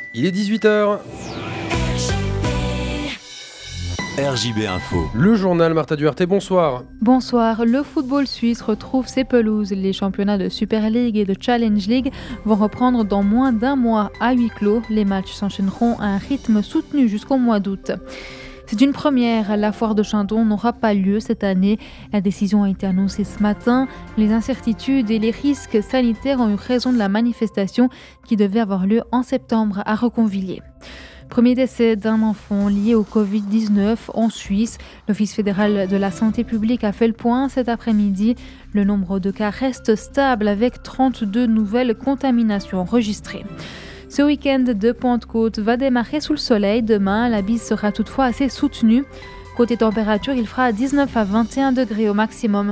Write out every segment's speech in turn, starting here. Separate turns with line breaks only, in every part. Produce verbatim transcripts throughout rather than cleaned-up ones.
Il est dix-huit heures.
R J B Info.
Le journal Martha Duarte, bonsoir.
Bonsoir. Le football suisse retrouve ses pelouses. Les championnats de Super League et de Challenge League vont reprendre dans moins d'un mois à huis clos. Les matchs s'enchaîneront à un rythme soutenu jusqu'au mois d'août. C'est une première, la foire de Chandon n'aura pas lieu cette année. La décision a été annoncée ce matin. Les incertitudes et les risques sanitaires ont eu raison de la manifestation qui devait avoir lieu en septembre à Reconvilier. Premier décès d'un enfant lié au covid dix-neuf en Suisse. L'Office fédéral de la santé publique a fait le point cet après-midi. Le nombre de cas reste stable avec trente-deux nouvelles contaminations enregistrées. Ce week-end de Pentecôte va démarrer sous le soleil. Demain, la bise sera toutefois assez soutenue. Côté température, il fera dix-neuf à vingt et un degrés au maximum.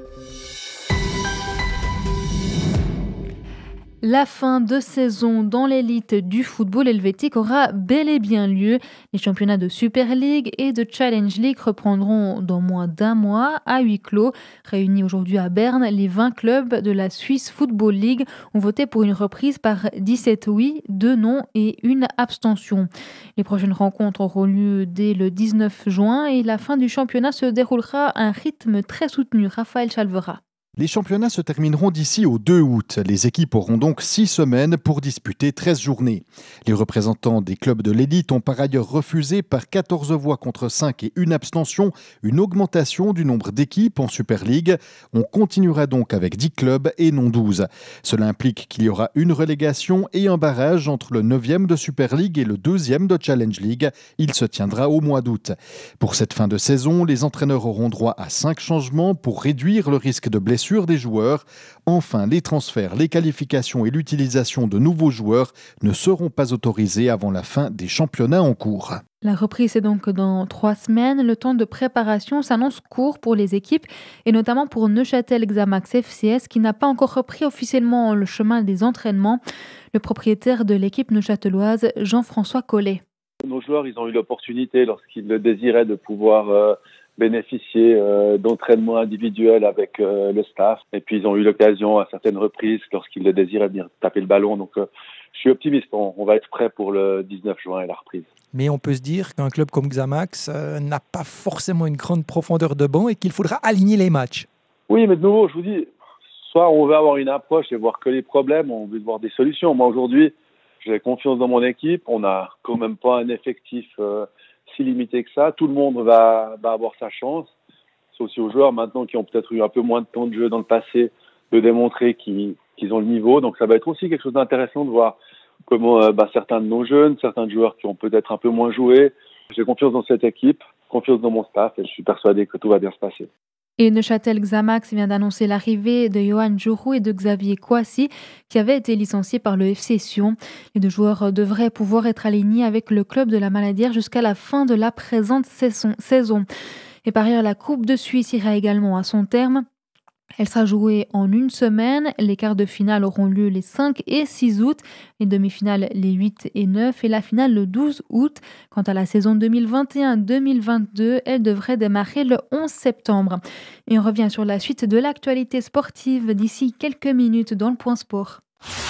La fin de saison dans l'élite du football helvétique aura bel et bien lieu. Les championnats de Super League et de Challenge League reprendront dans moins d'un mois à huis clos. Réunis aujourd'hui à Berne, les vingt clubs de la Swiss Football League ont voté pour une reprise par dix-sept oui, deux non et une abstention. Les prochaines rencontres auront lieu dès le dix-neuf juin et la fin du championnat se déroulera à un rythme très soutenu. Raphaël Chalvera.
Les championnats se termineront d'ici au deux août. Les équipes auront donc six semaines pour disputer treize journées. Les représentants des clubs de l'élite ont par ailleurs refusé par quatorze voix contre cinq et une abstention une augmentation du nombre d'équipes en Super League. On continuera donc avec dix clubs et non douze. Cela implique qu'il y aura une relégation et un barrage entre le neuvième de Super League et le deuxième de Challenge League. Il se tiendra au mois d'août. Pour cette fin de saison, les entraîneurs auront droit à cinq changements pour réduire le risque de blessure des joueurs. Enfin, les transferts, les qualifications et l'utilisation de nouveaux joueurs ne seront pas autorisés avant la fin des championnats en cours.
La reprise est donc dans trois semaines. Le temps de préparation s'annonce court pour les équipes et notamment pour Neuchâtel Xamax F C S qui n'a pas encore repris officiellement le chemin des entraînements. Le propriétaire de l'équipe neuchâteloise, Jean-François Collet.
Nos joueurs, ils ont eu l'opportunité, lorsqu'ils le désiraient, de pouvoir euh, bénéficier euh, d'entraînements individuels avec euh, le staff. Et puis, ils ont eu l'occasion, à certaines reprises, lorsqu'ils le désiraient, de venir taper le ballon. Donc, euh, je suis optimiste. On, on va être prêt pour le dix-neuf juin et la reprise.
Mais on peut se dire qu'un club comme Xamax euh, n'a pas forcément une grande profondeur de banc et qu'il faudra aligner les matchs.
Oui, mais de nouveau, je vous dis, soit on veut avoir une approche et voir que les problèmes, on veut voir des solutions. Moi, aujourd'hui, j'ai confiance dans mon équipe. On n'a quand même pas un effectif euh, si limité que ça. Tout le monde va, va avoir sa chance. C'est aussi aux joueurs maintenant qui ont peut-être eu un peu moins de temps de jeu dans le passé de démontrer qu'ils, qu'ils ont le niveau. Donc ça va être aussi quelque chose d'intéressant de voir comment euh, bah, certains de nos jeunes, certains joueurs qui ont peut-être un peu moins joué. J'ai confiance dans cette équipe, confiance dans mon staff et je suis persuadé que tout va bien se passer.
Et Neuchâtel Xamax vient d'annoncer l'arrivée de Johan Jourou et de Xavier Kouassi, qui avaient été licenciés par le F C Sion. Les deux joueurs devraient pouvoir être alignés avec le club de la Maladière jusqu'à la fin de la présente saison. Et par ailleurs, la Coupe de Suisse ira également à son terme. Elle sera jouée en une semaine. Les quarts de finale auront lieu les cinq et six août, les demi-finales les huit et neuf et la finale le douze août. Quant à la saison deux mille vingt et un deux mille vingt-deux, elle devrait démarrer le onze septembre. Et on revient sur la suite de l'actualité sportive d'ici quelques minutes dans le Point Sport.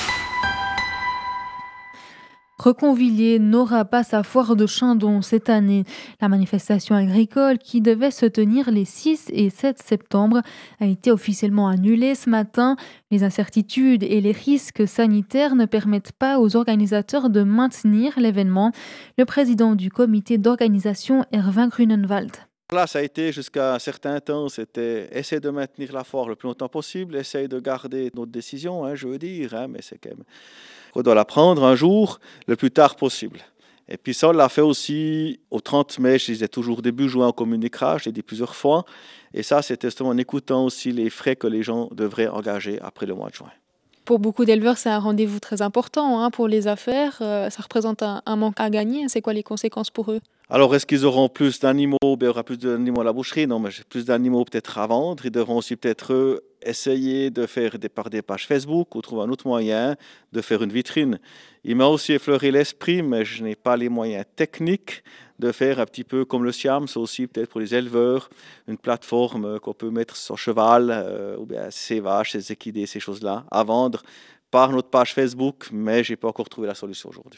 Reconvilier n'aura pas sa foire de Chandon cette année. La manifestation agricole qui devait se tenir les six et sept septembre a été officiellement annulée ce matin. Les incertitudes et les risques sanitaires ne permettent pas aux organisateurs de maintenir l'événement. Le président du comité d'organisation, Erwin Grunenwald.
Là, ça a été jusqu'à un certain temps, c'était essayer de maintenir la foire le plus longtemps possible, essayer de garder notre décision, hein, je veux dire, hein, mais c'est quand même... On doit la prendre un jour, le plus tard possible. Et puis ça, on l'a fait aussi au trente mai, je disais toujours début juin, on communiquera, je l'ai dit plusieurs fois. Et ça, c'était justement en écoutant aussi les frais que les gens devraient engager après le mois de juin.
Pour beaucoup d'éleveurs, c'est un rendez-vous très important hein, pour les affaires. Euh, ça représente un, un manque à gagner. C'est quoi les conséquences pour eux ?
Alors, est-ce qu'ils auront plus d'animaux ? Ben, il y aura plus d'animaux à la boucherie. Non, mais plus d'animaux peut-être à vendre. Ils devront aussi peut-être eux, essayer de faire des, par des pages Facebook ou trouver un autre moyen de faire une vitrine. Il m'a aussi effleuré l'esprit, mais je n'ai pas les moyens techniques de faire un petit peu comme le Siam. C'est aussi peut-être pour les éleveurs une plateforme qu'on peut mettre sur cheval euh, ou bien ses vaches, ses équidés, ces choses-là à vendre par notre page Facebook, mais je n'ai pas encore trouvé la solution aujourd'hui.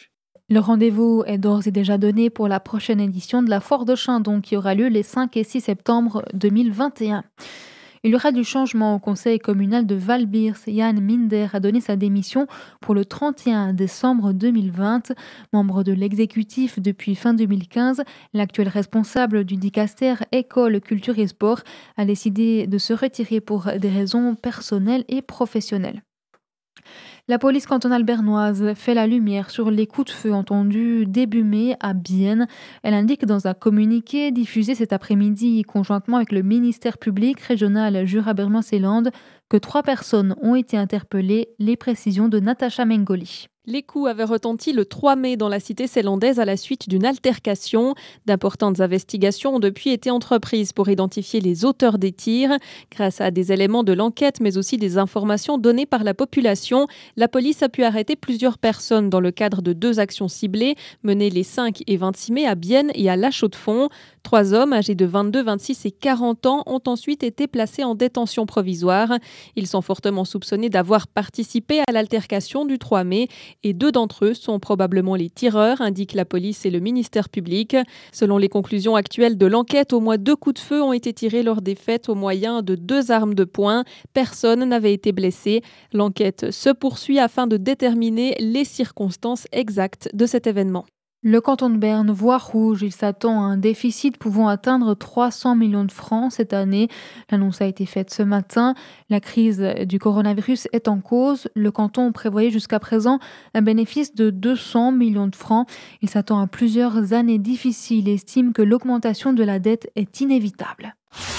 Le rendez-vous est d'ores et déjà donné pour la prochaine édition de la Foire de Chindon qui aura lieu les cinq et six septembre deux mille vingt et un. Il y aura du changement au conseil communal de Valbirs. Jan Minder a donné sa démission pour le trente et un décembre deux mille vingt. Membre de l'exécutif depuis fin deux mille quinze, l'actuel responsable du dicaster École, Culture et Sport a décidé de se retirer pour des raisons personnelles et professionnelles. La police cantonale bernoise fait la lumière sur les coups de feu entendus début mai à Bienne. Elle indique dans un communiqué diffusé cet après-midi conjointement avec le ministère public régional Jura-Bernois-Seeland que trois personnes ont été interpellées. Les précisions de Natacha Mengoli.
Les coups avaient retenti le trois mai dans la cité zélandaise à la suite d'une altercation. D'importantes investigations ont depuis été entreprises pour identifier les auteurs des tirs. Grâce à des éléments de l'enquête, mais aussi des informations données par la population, la police a pu arrêter plusieurs personnes dans le cadre de deux actions ciblées menées les cinq et vingt-six mai à Bienne et à La Chaux-de-Fonds. Trois hommes âgés de vingt-deux, vingt-six et quarante ans ont ensuite été placés en détention provisoire. Ils sont fortement soupçonnés d'avoir participé à l'altercation du trois mai et deux d'entre eux sont probablement les tireurs, indiquent la police et le ministère public. Selon les conclusions actuelles de l'enquête, au moins deux coups de feu ont été tirés lors des fêtes au moyen de deux armes de poing. Personne n'avait été blessé. L'enquête se poursuit afin de déterminer les circonstances exactes de cet événement.
Le canton de Berne voit rouge. Il s'attend à un déficit pouvant atteindre trois cents millions de francs cette année. L'annonce a été faite ce matin. La crise du coronavirus est en cause. Le canton prévoyait jusqu'à présent un bénéfice de deux cents millions de francs. Il s'attend à plusieurs années difficiles et estime que l'augmentation de la dette est inévitable.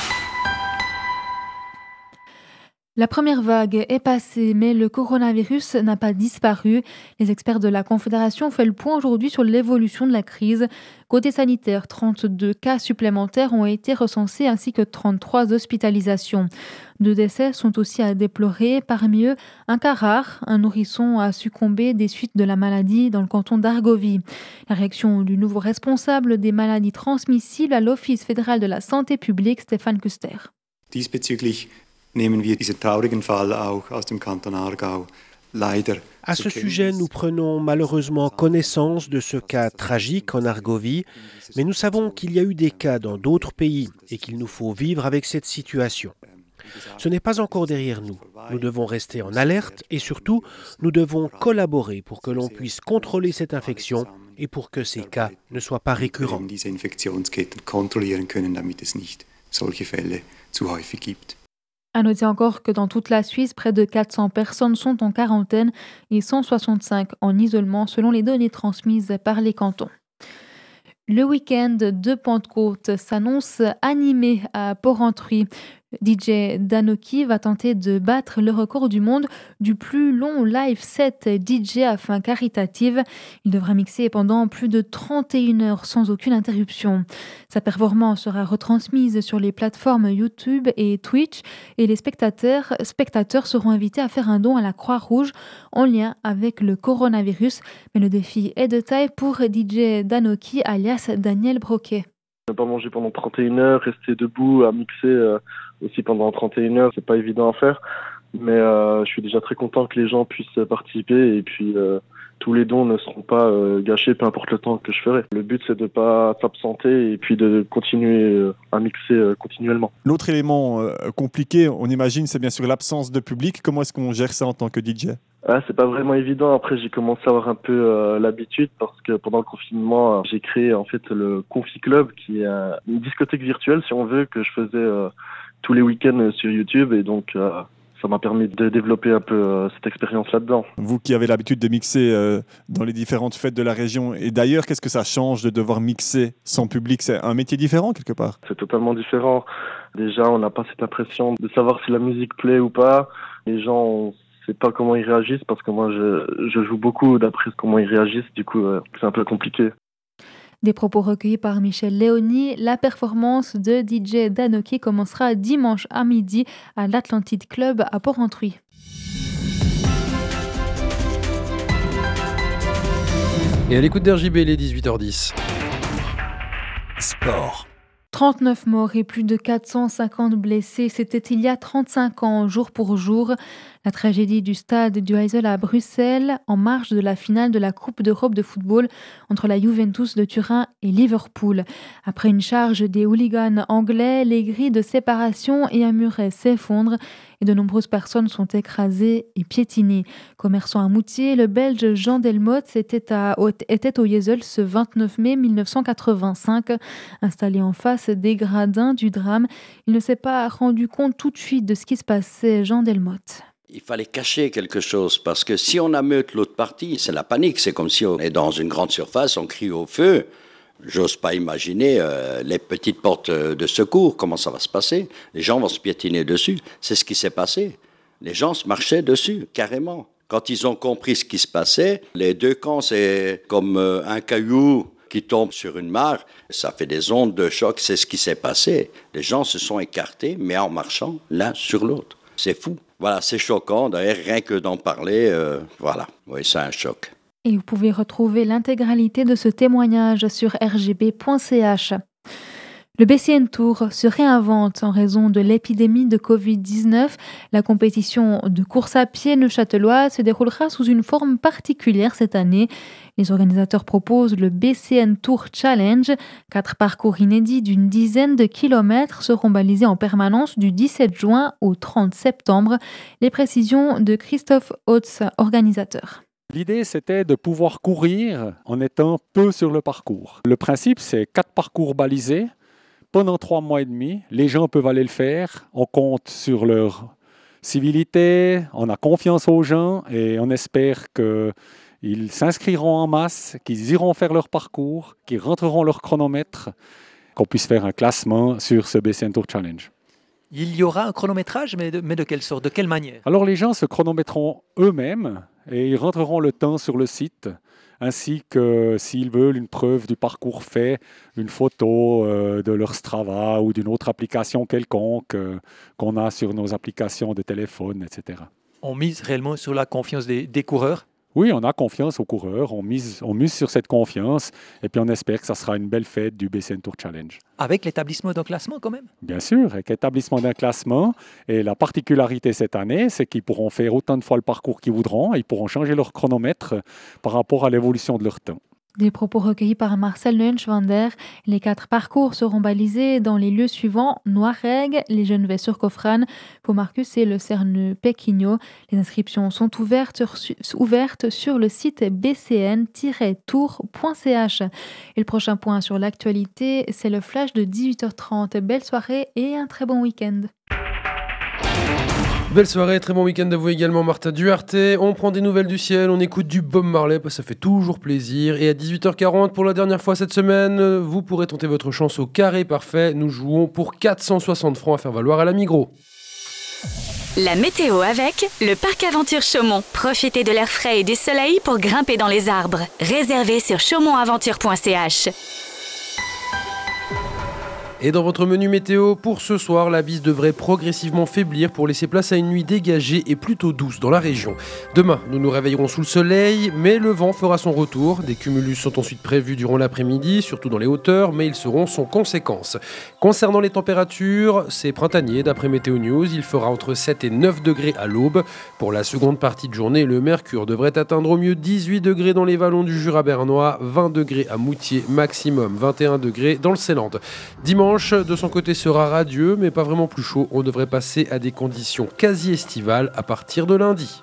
La première vague est passée, mais le coronavirus n'a pas disparu. Les experts de la Confédération ont fait le point aujourd'hui sur l'évolution de la crise. Côté sanitaire, trente-deux cas supplémentaires ont été recensés ainsi que trente-trois hospitalisations. Deux décès sont aussi à déplorer. Parmi eux, un cas rare, un nourrisson a succombé des suites de la maladie dans le canton d'Argovie. La réaction du nouveau responsable des maladies transmissibles à l'Office fédéral de la santé publique, Stéphane Kuster.
Diesbezüglich nehmen wir diesen traurigen Fall auch aus dem Kanton Aargau leider.
À ce sujet, nous prenons malheureusement connaissance de ce cas tragique en Argovie, mais nous savons qu'il y a eu des cas dans d'autres pays et qu'il nous faut vivre avec cette situation. Ce n'est pas encore derrière nous. Nous devons rester en alerte et surtout, nous devons collaborer pour que l'on puisse contrôler cette infection et pour que ces cas ne soient pas récurrents.
Diese Infektionsketten kontrollieren können, damit es nicht solche Fälle zu häufig gibt.
À noter encore que dans toute la Suisse, près de quatre cents personnes sont en quarantaine et cent soixante-cinq en isolement selon les données transmises par les cantons. Le week-end de Pentecôte s'annonce animé à Porrentruy. D J Danoki va tenter de battre le record du monde du plus long live set D J à fin caritative. Il devra mixer pendant plus de trente et une heures sans aucune interruption. Sa performance sera retransmise sur les plateformes YouTube et Twitch et les spectateurs, spectateurs seront invités à faire un don à la Croix-Rouge en lien avec le coronavirus. Mais le défi est de taille pour D J Danoki alias Daniel Broquet.
Ne pas manger pendant trente et une heures, rester debout, à mixer euh, aussi pendant trente et une heures, c'est pas évident à faire. Mais euh, je suis déjà très content que les gens puissent participer et puis euh, tous les dons ne seront pas euh, gâchés, peu importe le temps que je ferai. Le but, c'est de pas s'absenter et puis de continuer euh, à mixer euh, continuellement.
L'autre élément euh, compliqué, on imagine, c'est bien sûr l'absence de public. Comment est-ce qu'on gère ça en tant que D J ?
Ah, c'est pas vraiment évident. Après, j'ai commencé à avoir un peu euh, l'habitude parce que pendant le confinement, euh, j'ai créé en fait le Confi Club, qui est euh, une discothèque virtuelle, si on veut, que je faisais euh, tous les week-ends sur YouTube, et donc euh, ça m'a permis de développer un peu euh, cette expérience là-dedans.
Vous qui avez l'habitude de mixer euh, dans les différentes fêtes de la région, et d'ailleurs, qu'est-ce que ça change de devoir mixer sans public ? C'est un métier différent quelque part ?
C'est totalement différent. Déjà, on n'a pas cette impression de savoir si la musique plaît ou pas. Les gens ont Je sais pas comment ils réagissent parce que moi je, je joue beaucoup d'après comment ils réagissent, du coup euh, c'est un peu compliqué.
Des propos recueillis par Michel Léoni. La performance de D J Danoki commencera dimanche à midi à l'Atlantide Club à Porrentruy.
Et à l'écoute d'R J B, il est dix-huit heures dix.
Sport.
trente-neuf morts et plus de quatre cent cinquante blessés, c'était il y a trente-cinq ans, jour pour jour. La tragédie du stade du Heysel à Bruxelles, en marge de la finale de la Coupe d'Europe de football entre la Juventus de Turin et Liverpool. Après une charge des hooligans anglais, les grilles de séparation et un muret s'effondrent et de nombreuses personnes sont écrasées et piétinées. Commerçant à Moutier, le Belge Jean Delmotte était, à, était au Heysel ce vingt-neuf mai mille neuf cent quatre-vingt-cinq. Installé en face des gradins du drame, il ne s'est pas rendu compte tout de suite de ce qui se passait. Jean Delmotte.
Il fallait cacher quelque chose parce que si on ameute l'autre partie, c'est la panique. C'est comme si on est dans une grande surface, on crie au feu. J'ose pas imaginer euh, les petites portes de secours, comment ça va se passer. Les gens vont se piétiner dessus. C'est ce qui s'est passé. Les gens se marchaient dessus, carrément. Quand ils ont compris ce qui se passait, les deux camps, c'est comme euh, un caillou qui tombe sur une mare. Ça fait des ondes de choc, c'est ce qui s'est passé. Les gens se sont écartés, mais en marchant l'un sur l'autre. C'est fou. Voilà, c'est choquant. D'ailleurs, rien que d'en parler, euh, voilà. Oui, c'est un choc.
Et vous pouvez retrouver l'intégralité de ce témoignage sur r g b point c h. Le B C N Tour se réinvente en raison de l'épidémie de covid dix-neuf. La compétition de course à pied neuchâteloise se déroulera sous une forme particulière cette année. Les organisateurs proposent le B C N Tour Challenge. Quatre parcours inédits d'une dizaine de kilomètres seront balisés en permanence du dix-sept juin au trente septembre. Les précisions de Christophe Hotz, organisateur.
L'idée, c'était de pouvoir courir en étant peu sur le parcours. Le principe, c'est quatre parcours balisés. Pendant trois mois et demi, les gens peuvent aller le faire. On compte sur leur civilité, on a confiance aux gens et on espère qu'ils s'inscriront en masse, qu'ils iront faire leur parcours, qu'ils rentreront leur chronomètre, qu'on puisse faire un classement sur ce B C N Tour Challenge.
Il y aura un chronométrage, mais de, mais de quelle sorte, de quelle manière?
Alors les gens se chronométreront eux-mêmes et ils rentreront le temps sur le site, ainsi que s'ils veulent une preuve du parcours fait, une photo euh, de leur Strava ou d'une autre application quelconque euh, qu'on a sur nos applications de téléphone, et cetera.
On mise réellement sur la confiance des, des coureurs?
Oui, on a confiance aux coureurs, on mise, on mise sur cette confiance et puis on espère que ça sera une belle fête du B C N Tour Challenge.
Avec l'établissement d'un classement quand même?
Bien sûr, avec l'établissement d'un classement. Et la particularité cette année, c'est qu'ils pourront faire autant de fois le parcours qu'ils voudront et ils pourront changer leur chronomètre par rapport à l'évolution de leur temps.
Des propos recueillis par Marcel Neuenschwander. Les quatre parcours seront balisés dans les lieux suivants: Noiregue, les Genevais sur Cofrane, pour Marcus et le Cerneux Péquignot. Les inscriptions sont ouvertes sur, ouvertes sur le site b c n tiret tour point c h. Et le prochain point sur l'actualité, c'est le flash de dix-huit heures trente. Belle soirée et un très bon week-end.
Belle soirée, très bon week-end à vous également, Martha Duarte. On prend des nouvelles du ciel, on écoute du Bob Marley, ça fait toujours plaisir. Et à dix-huit heures quarante, pour la dernière fois cette semaine, vous pourrez tenter votre chance au carré parfait. Nous jouons pour quatre cent soixante francs à faire valoir à la Migros.
La météo avec le Parc Aventure Chaumont. Profitez de l'air frais et du soleil pour grimper dans les arbres. Réservez sur chaumont aventure point c h.
Et dans votre menu météo, pour ce soir, la bise devrait progressivement faiblir pour laisser place à une nuit dégagée et plutôt douce dans la région. Demain, nous nous réveillerons sous le soleil, mais le vent fera son retour. Des cumulus sont ensuite prévus durant l'après-midi, surtout dans les hauteurs, mais ils seront sans conséquence. Concernant les températures, c'est printanier d'après Météo News. Il fera entre sept et neuf degrés à l'aube. Pour la seconde partie de journée, le mercure devrait atteindre au mieux dix-huit degrés dans les vallons du Jura bernois, vingt degrés à Moutier, maximum vingt et un degrés dans le Célande. Dimanche, de son côté, sera radieux, mais pas vraiment plus chaud. On devrait passer à des conditions quasi estivales à partir de lundi.